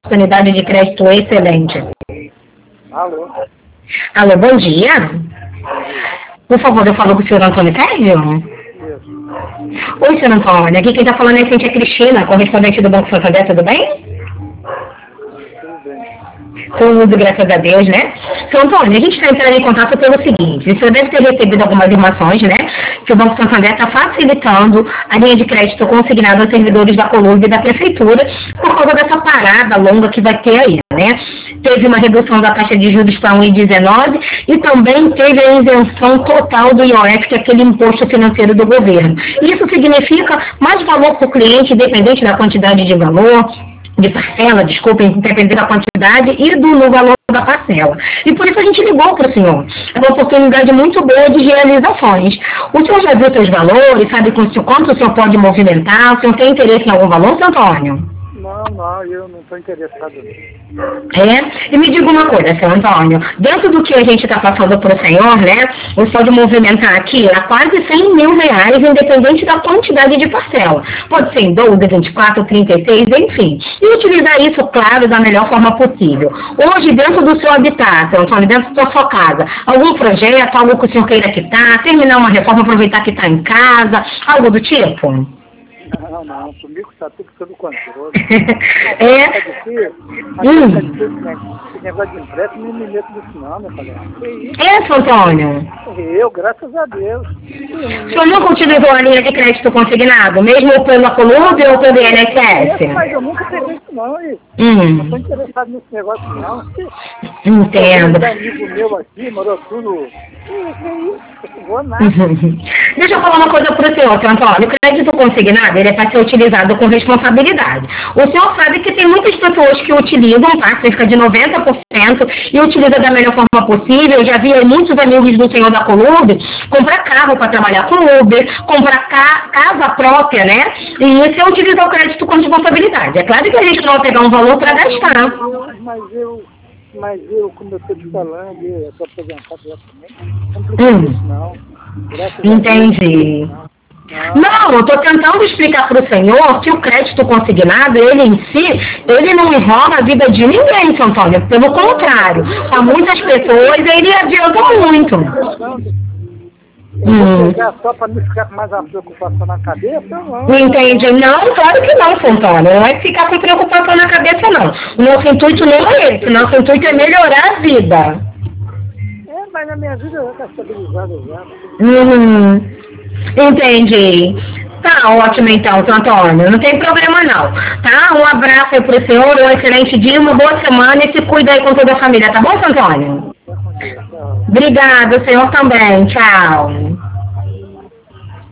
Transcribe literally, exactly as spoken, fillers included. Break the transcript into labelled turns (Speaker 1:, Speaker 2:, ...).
Speaker 1: oportunidade de crédito excelente.
Speaker 2: Alô?
Speaker 1: Alô, bom dia. Por favor, eu falo com o senhor Antônio Sérgio?
Speaker 2: Isso.
Speaker 1: Oi, senhor Antônio. Aqui quem está falando é a Cintia Cristina, correspondente do Banco Santander, tudo bem?
Speaker 2: Tudo bem.
Speaker 1: Tudo, graças a Deus, né? Senhor Antônio, a gente está entrando em contato pelo seguinte, o senhor deve ter recebido algumas informações, né? Que o Banco Santander está facilitando a linha de crédito consignada aos servidores da Colurb e da Prefeitura por causa dessa parada longa que vai ter aí, né? Teve uma redução da taxa de juros para um vírgula dezenove e também teve a isenção total do I O F, que é aquele imposto financeiro do governo. Isso significa mais valor para o cliente, independente da quantidade de valor, de parcela, desculpa, independente da quantidade e do no valor da parcela. E por isso a gente ligou para o senhor. É uma oportunidade muito boa de realizações. O senhor já viu seus valores, sabe quanto o senhor pode movimentar? O senhor tem interesse em algum valor, seu Antônio?
Speaker 2: Não, não, eu não estou interessado nisso.
Speaker 1: É? E me diga uma coisa, seu Antônio, dentro do que a gente está passando para o senhor, né, o senhor pode movimentar aqui a quase cem mil reais, independente da quantidade de parcela. Pode ser em doze, vinte e quatro, trinta e seis, enfim. E utilizar isso, claro, da melhor forma possível. Hoje, dentro do seu habitat, seu Antônio, dentro da sua casa, algum projeto, algo que o senhor queira quitar, terminar uma reforma, aproveitar que está em casa, algo do tipo?
Speaker 2: Não, não, comigo está tudo sob controle.
Speaker 1: É?
Speaker 2: Aqui,
Speaker 1: Hum.
Speaker 2: esse negócio de empréstimo, não me meto nisso não, meu colega.
Speaker 1: É, seu Antônio?
Speaker 2: Eu, graças a Deus.
Speaker 1: O senhor nunca utilizou a linha de crédito consignado, mesmo pela Colurb ou pelo I N S S?
Speaker 2: Mas eu nunca peguei isso não, e
Speaker 1: Hum.
Speaker 2: não estou interessado nesse negócio não.
Speaker 1: Entendo.
Speaker 2: Um amigo meu aqui, morou tudo. Que isso? Não vou nada.
Speaker 1: Deixa eu falar uma coisa para o senhor, seu Antônio. O crédito consignado, ele é para ser utilizado com responsabilidade. O senhor sabe que tem muitas pessoas que utilizam, tá? Cerca de noventa por cento, e utilizam da melhor forma possível. Eu já vi muitos amigos do senhor da Colurb comprar carro para trabalhar com Uber, comprar ca casa própria, né? E isso é utilizar o crédito com responsabilidade. É claro que a gente não vai pegar um valor para gastar.
Speaker 2: Mas eu, mas eu, como eu estou te falando, eu estou aposentado já também, não precisa disso não. Graças
Speaker 1: Entendi.
Speaker 2: a Deus, não.
Speaker 1: Não, eu estou tentando explicar para o senhor que o crédito consignado, ele em si, ele não enrola a vida de ninguém, seu Antônio. Pelo contrário, para muitas pessoas ele adianta muito.
Speaker 2: Eu vou pegar só para não ficar com mais a preocupação na cabeça, não.
Speaker 1: Entendi. Não, claro que não, seu Antônio. Não é ficar com preocupação na cabeça, não. O nosso intuito não é esse. O nosso intuito é melhorar a vida.
Speaker 2: É, mas na minha vida já está estabilizada já.
Speaker 1: Uhum. Entendi. Tá ótimo então, seu Antônio. Não tem problema não. Tá? Um abraço aí pro senhor, um excelente dia, uma boa semana e se cuida aí com toda a família, tá bom, seu Antônio? Obrigada, o senhor também. Tchau.